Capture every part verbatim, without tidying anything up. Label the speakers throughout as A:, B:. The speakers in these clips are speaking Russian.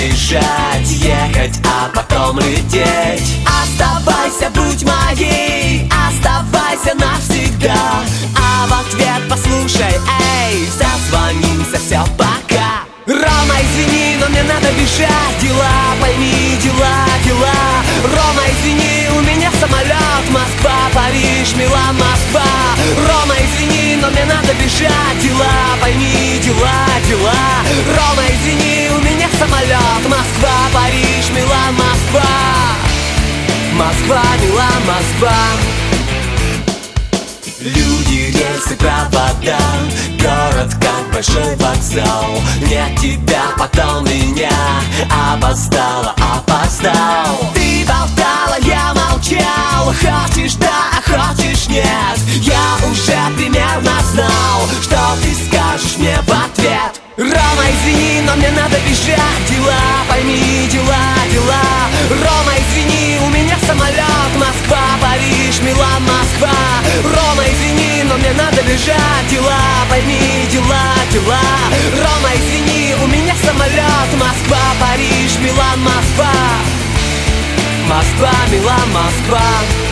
A: бежать, ехать, а потом лететь. Оставайся, будь моей, оставайся навсегда. А в ответ послушай, эй, созвонимся, все, пока. Рома, извини, но мне надо бежать, дела, пойми, дела, дела. Рома, извини, у меня самолет, Москва, Париж, Милан, Москва. Рома, извини, но мне надо бежать, дела, пойми, дела, дела. Рома, извини, у меня самолет, Москва, Париж, Милан, Москва. Москва, Милан, Москва. Люди, рельсы, провода, город как большой вокзал. Нет тебя, потом меня, опоздала, опоздал. Ты болтала, я молчал, хочешь да, а хочешь нет. Я уже примерно знал, что ты скажешь мне в ответ. Рома, извини, но мне надо бежать, дела, пойми, дела, дела. Рома, извини, у меня самолет, Москва, Париж, Милан, Москва. Рома, извини, но мне надо бежать, дела, пойми, дела, дела. Рома, извини, у меня самолет, Москва, Париж, Милан, Москва. Москва, Милан, Москва.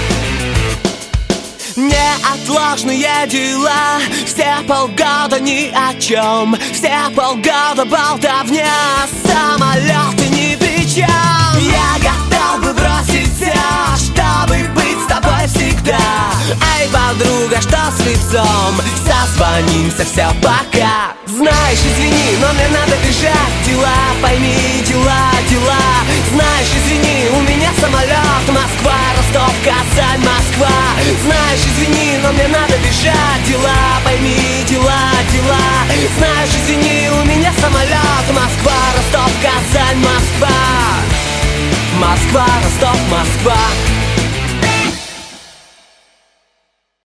A: Неотложные дела, все полгода ни о чем, все полгода болтовня, самолеты ни при чем. Я готов бы бросить все, чтобы быть с тобой всегда. Эй, подруга, что с лицом? Созвонимся, все, пока. Знаешь, извини, но мне надо бежать, дела, пойми, дела, дела. Знаешь, извини, у меня самолет, Москва, Ростов, Казань, Москва. Знаешь, извини, но мне надо бежать, дела, пойми, дела, дела. Знаешь, извини, у меня самолет, Москва, Ростов, Казань, Москва. Москва, Ростов, Москва.